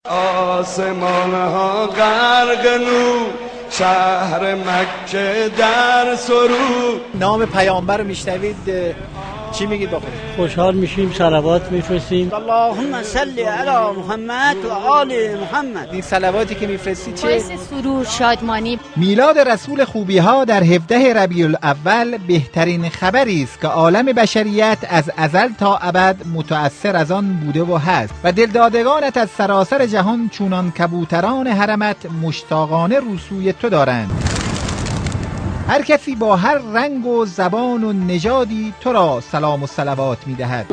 آسمان ها غرق نور، شهر مکه در سرور. نام پیامبر رو میشنوید چی میگید بخونید؟ خوشحال میشیم، صلوات میفرستیم. اللهم صل علی محمد و آل محمد. این صلواتی که میفرستید چه؟ باعث سرور، شادمانی. میلاد رسول خوبی ها در 17 ربیع الاول بهترین خبری است که عالم بشریت از ازل تا ابد متأثر از آن بوده و هست و دلدادگانت از سراسر جهان چونان کبوتران حرمت مشتاقانه روسوی تو دارند. هر کسی با هر رنگ و زبان و نژادی تو را سلام و صلوات می‌دهد.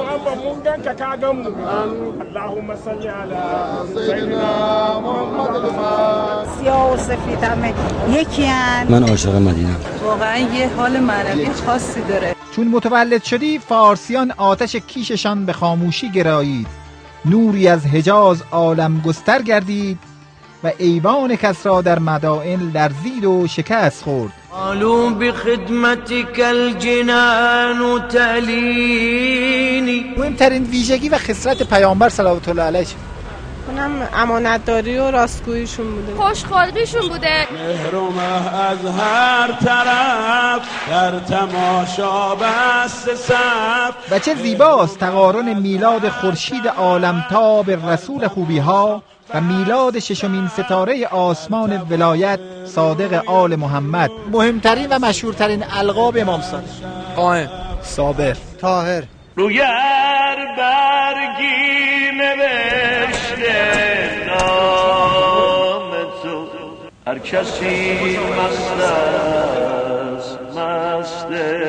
سیاه و سفید همه یکی هن. من عاشق مدینه‌ام. واقعا یه حال معنوی خاصی داره. چون متولد شدی فارسیان آتش کیششان به خاموشی گرایید، نوری از حجاز عالم گستر گردید و ایوان کسری در مدائن لرزید و شکست خورد. قالوا بخدمتك الجنان تلینی. مهمترین ویژگی و خصلت پیامبر صلوات الله علیه اونم امانتداری و راستگوییشون بوده، خوشخلقیشون بوده. مهر و مه از هر طرف در تماشا بست صف. و چه زیباست تقارن میلاد خورشید عالمتاب رسول خوبی ها و میلاد ششمین ستاره آسمان ولایت صادق آل محمد. مهمترین و مشهورترین القاب امام صادق: قائم، صابر، طاهر. روی هر برگی نوشته نام تو، هر کسی مست است مست